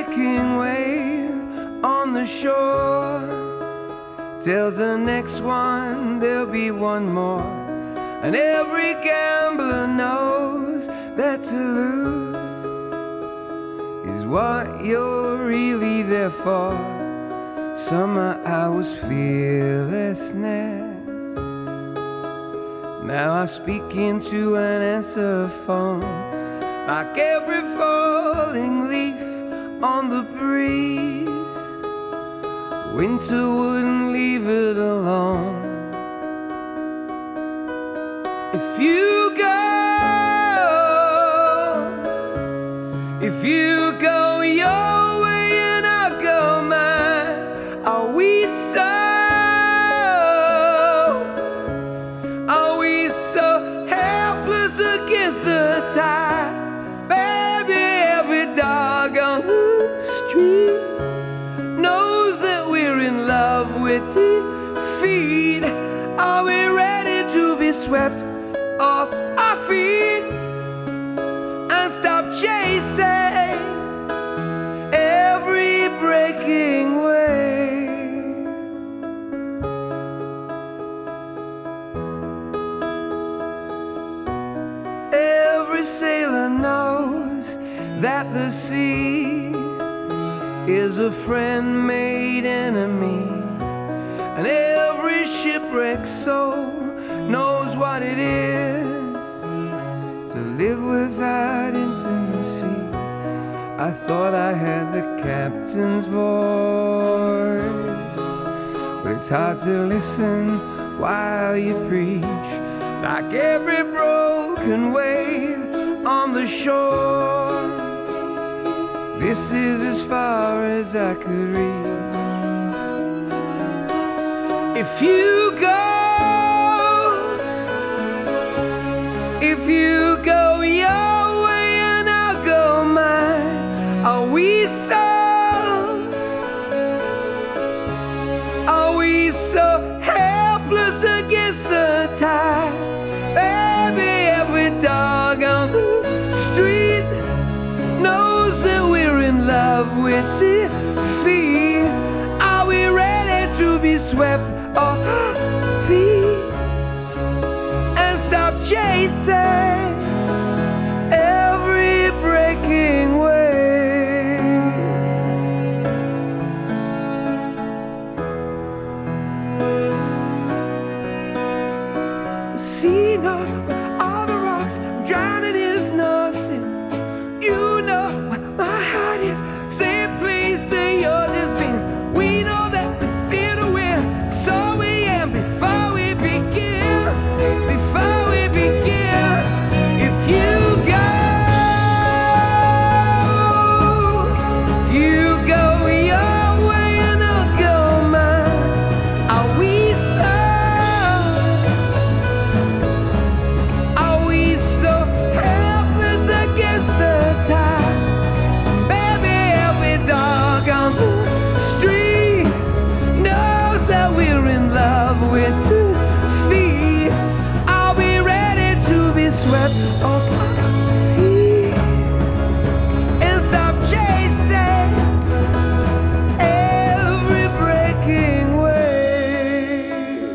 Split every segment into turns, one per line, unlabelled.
breaking wave on the shore tells the next one there'll be one more. And every gambler knows that to lose is what you're really there for. Summer hours fearlessness. Now I speak into an answer phone, like every falling leaf on the breeze. Winter wouldn't leave it alone. If you go your way and I'll go mine, are we so helpless against the tide? Baby, every dog on the street knows that we're in love with defeat. Are we ready to be swept off our feet and stop chasing every breaking wave? Every sailor knows that the sea is a friend made enemy, and every shipwrecked soul knows what it is to live without intimacy. I thought I had the captain's voice, but it's hard to listen while you preach. Like every broken wave on the shore, this is as far as I could reach. If you go your way and I'll go mine, are we so helpless against the tide? Baby, every dog on the street knows that we're in love with defeat. Are we ready to be swept off our feet and stop chasing every breaking wave? The sea knows where all the rocks I'm drowning is nothing. You know where my heart is, same place that yours has been. We know that we fear to win, so we am before we begin. Before we begin, if you go your way and I'll go mine, are we so helpless against the tide? Baby, every dog on the street knows that we're in love with defeat. Are we ready to be swept off our feet and stop chasing every breaking wave?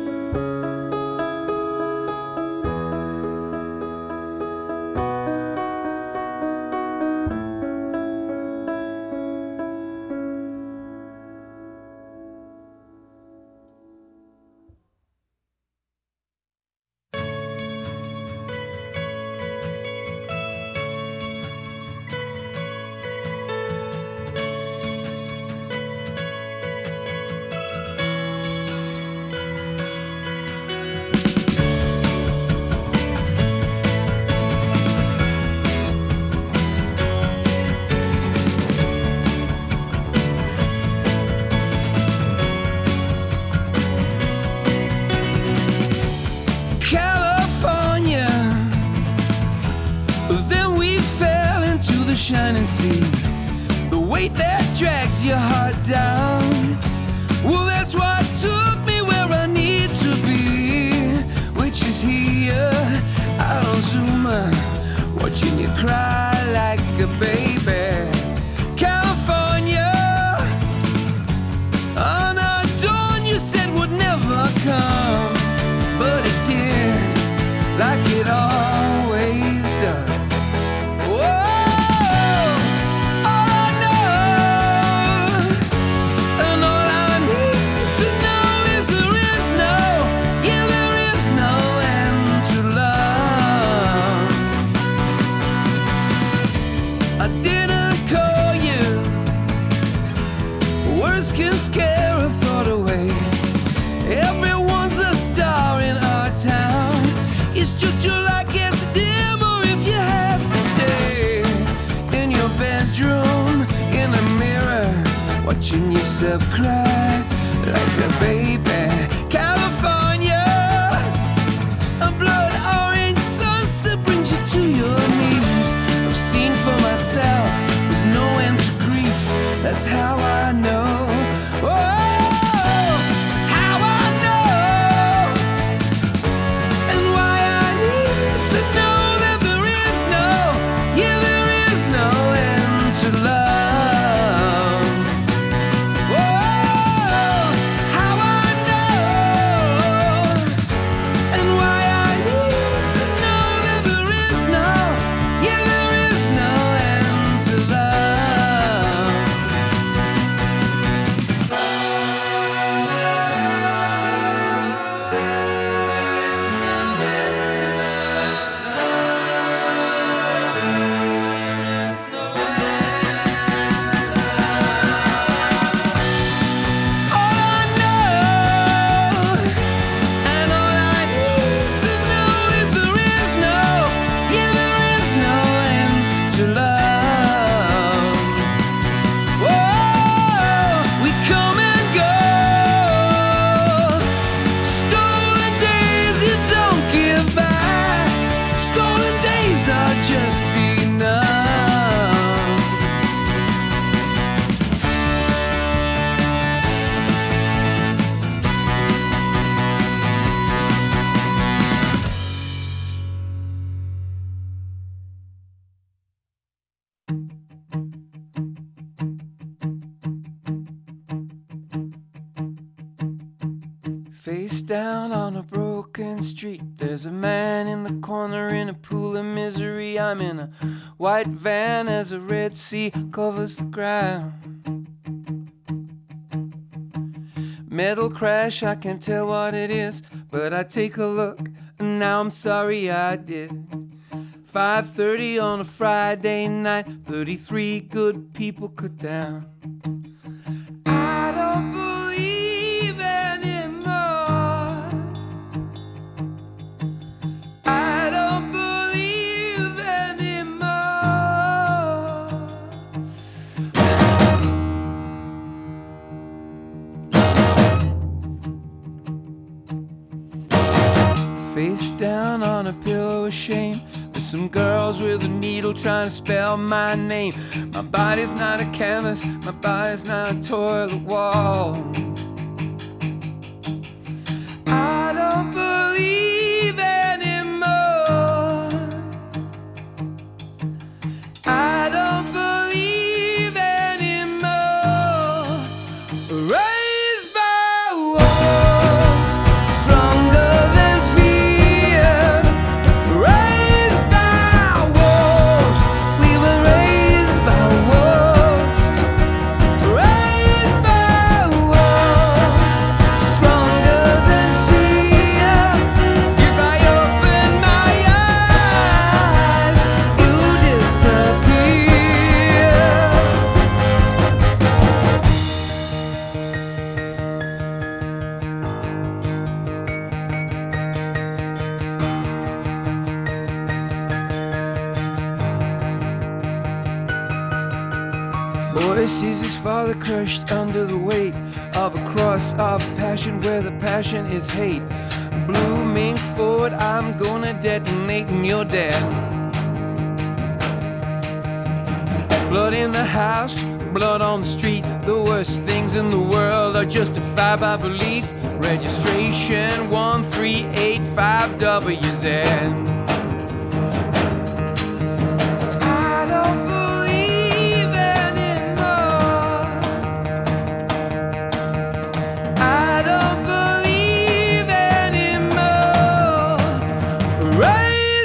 California, then we fell into the shining sea, the weight that drags your heart down. Well, that's what took me where I need to be, which is here out on Zuma, watching you cry like a baby. California, it always does. Whoa, all I know, and all I need to know is there is no, yeah, there is no end to love. I didn't call you, words can scare a thought away. Everyone's a star in our town. It's just your light gets dimmer if you have to stay in your bedroom, in a mirror, watching yourself cry like a baby. California, a blood orange sunset brings you to your knees. I've seen for myself, there's no end to grief. That's how I know. Oh, face down on a broken street, there's a man in the corner in a pool of misery. I'm in a white van as a red sea covers the ground. Metal crash, I can't tell what it is, but I take a look and now I'm sorry I did. 5:30 on a Friday night, 33 good people cut down. I don't believe anymore. I don't believe anymore. Face down on a pillow of shame, with some girls with a needle trying to spell my name. My body's not a canvas, my body's not a toilet wall. I don't believe anymore. I don't believe anymore. Raised by walls, stronger than fear. Raised by walls, we were raised by walls. Raised by walls, stronger than fear. If I open my eyes, you disappear. Boy sees his father crushed under the weight of a cross of passion where the passion is hate. Blooming forward, I'm gonna detonate and you're dead. Blood in the house, blood on the street. The worst things in the world are justified by belief. Registration 1385WZ. I don't believe anymore. I don't believe anymore. Raised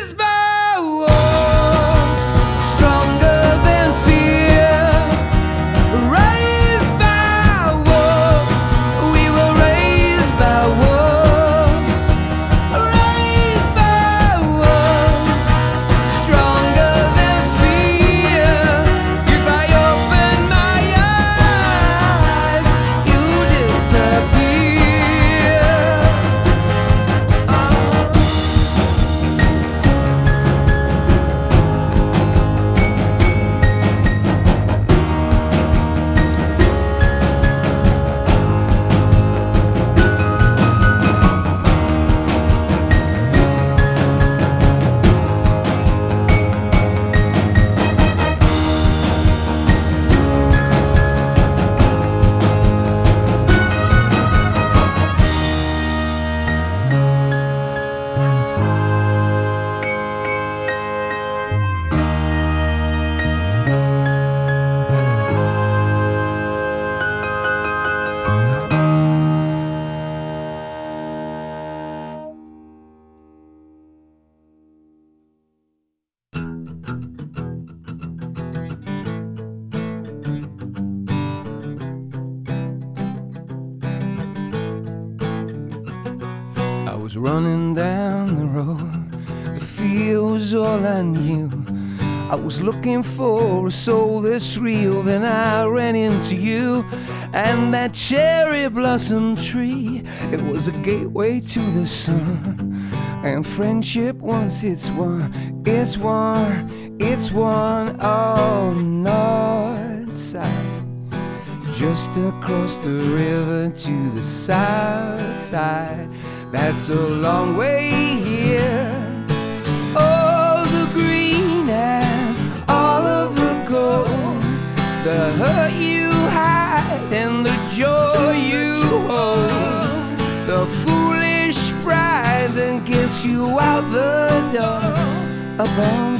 was running down the road. The field was all I knew. I was looking for a soul that's real. Then I ran into you and that cherry blossom tree. It was a gateway to the sun. And friendship, once it's one, it's one, it's one on north side. Just across the river to the south side. That's a long way here. All the green and all of the gold, the hurt you hide and the joy you hold, the foolish pride that gets you out the door. Up on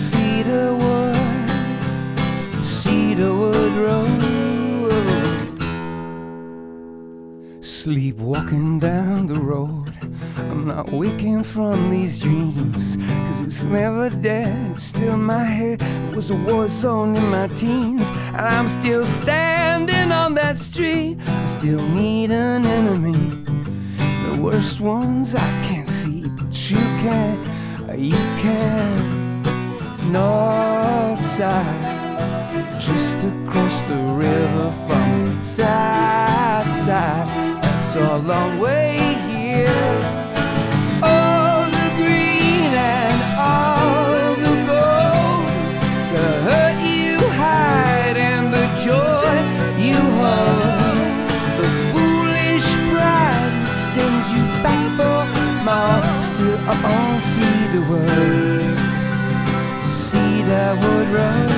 Cedarwood Road. Sleepwalking down the road, I'm not waking from these dreams, 'cause it's never dead, it's still in my head. It was a war zone in my teens, and I'm still standing on that street. I still need an enemy. The worst ones I can't see, but you can. North side, just across the river from south side. It's a long way here. All the green and all the gold, the hurt you hide and the joy you hold, the foolish pride that sends you back for more. Still up on Cedarwood Road.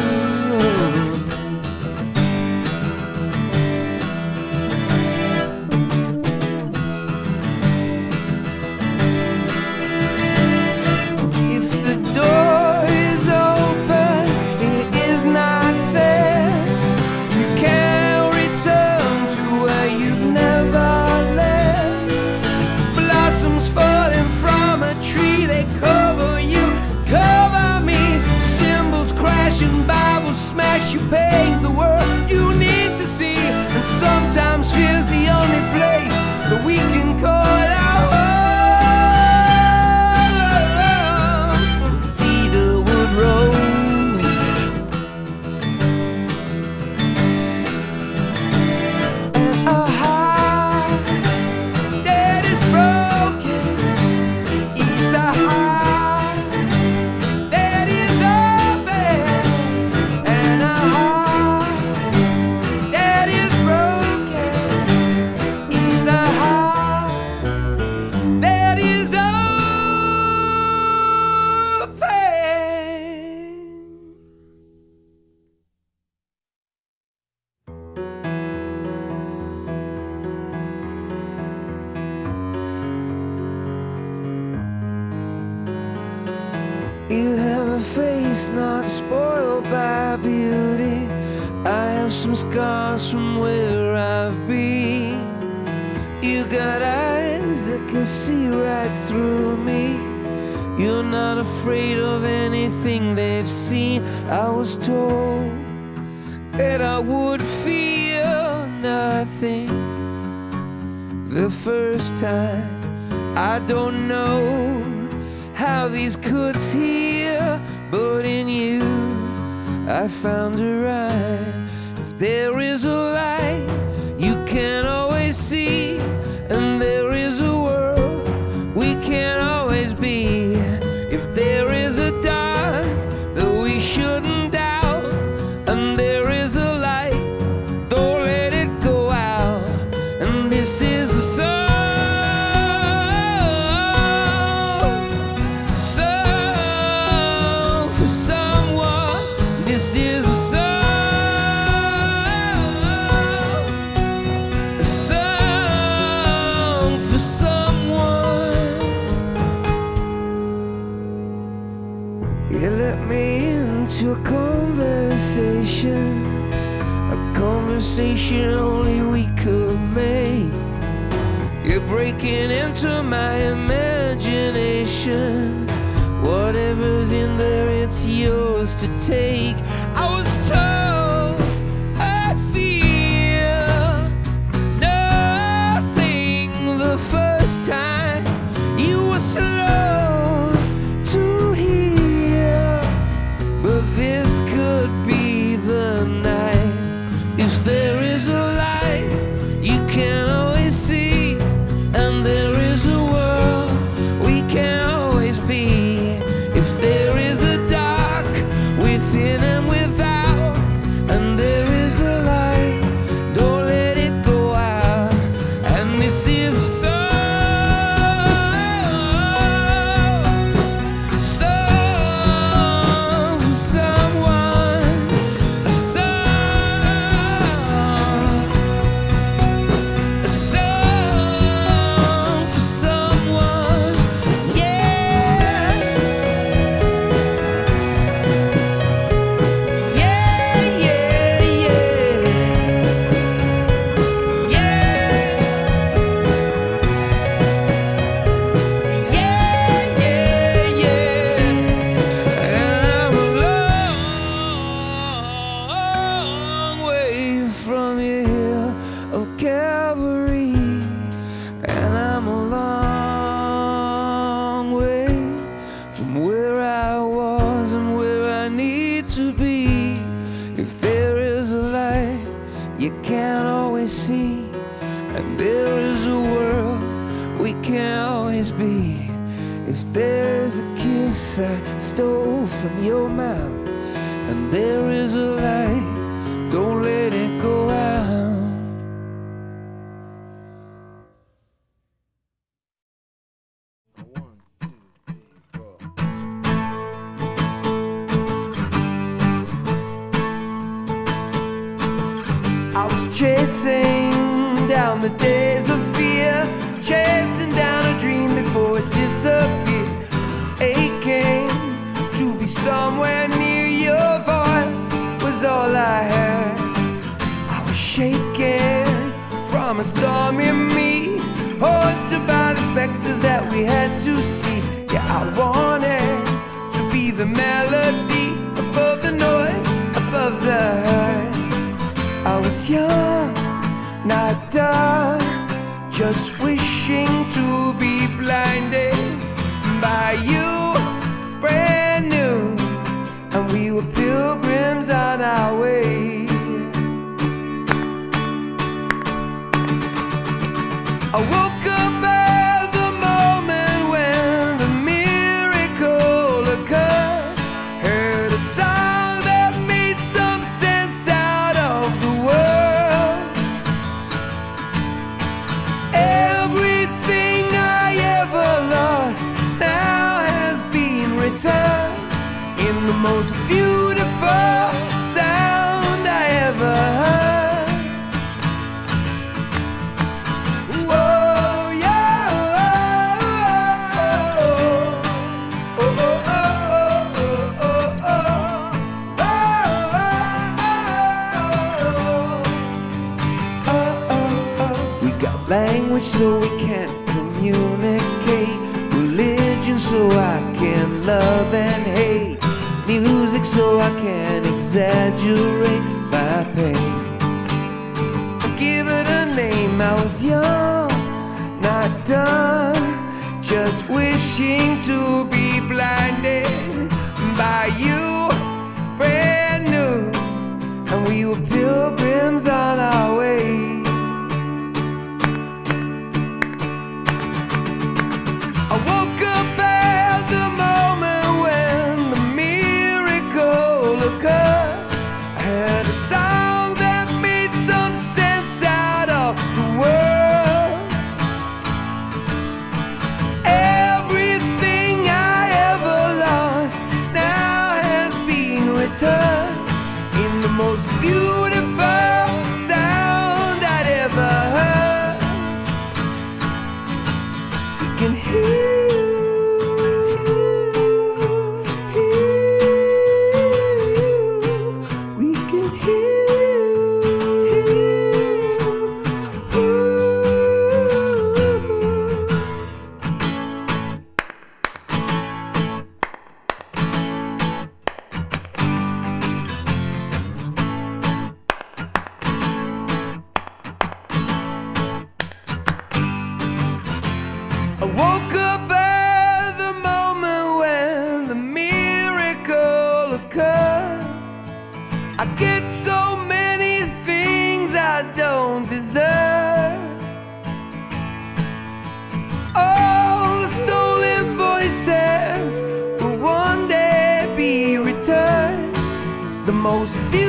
Smash, you paint the world you need to see, and sometimes fear's the only place that we can call our home. Cedarwood Road. And a heart that is broken is a heart that is open. You have a face not spoiled by beauty. I have some scars from where I've been. You got eyes that can see right through me. You're not afraid of anything they've seen. I was told that I would feel nothing the first time. I don't know how these could heal, but in you I found a rhyme. If there is a light you can always see, and there is a world we can always be. If there is a dark that we shouldn't doubt, and there is a light, don't let it go out. And this is a song for someone. This is a song for someone. You let me into a conversation only we could make. You're breaking into my imagination. Whatever's in there, it's yours to take. I was told I'd feel nothing the first time. You were kiss I stole from your mouth, and there is a light, don't let it go out. I was chasing down the days of fear, chasing down a dream before it disappeared. Was aching to be somewhere near, your voice was all I had. I was shaking from a storm in me, haunted by the specters that we had to see. Yeah, I wanted to be the melody above the noise, above the hurt. I was young, not done, just wishing to be blinded by you, brand new, and we were pilgrims on our way. I woke up at the moment when the miracle occurred, heard a sound that made some sense out of the world. Everything I ever lost now has been returned in the most beautiful sound I ever heard. Whoa, yeah, oh, oh, oh, oh, oh, oh, oh. We got language so we can't communicate, religion so I can love and hate, music so I can exaggerate my pain. Give it a name, I was young, not done, just wishing to be blinded by you, brand new, and we were pilgrims on our way. I woke up at the moment when the miracle occurred. I heard a song that made some sense out of the world. Everything I ever lost now has been returned in the most beautiful sound I'd ever heard. You can hear I woke up at the moment when the miracle occurred. I get so many things I don't deserve. All the stolen voices will one day be returned. The most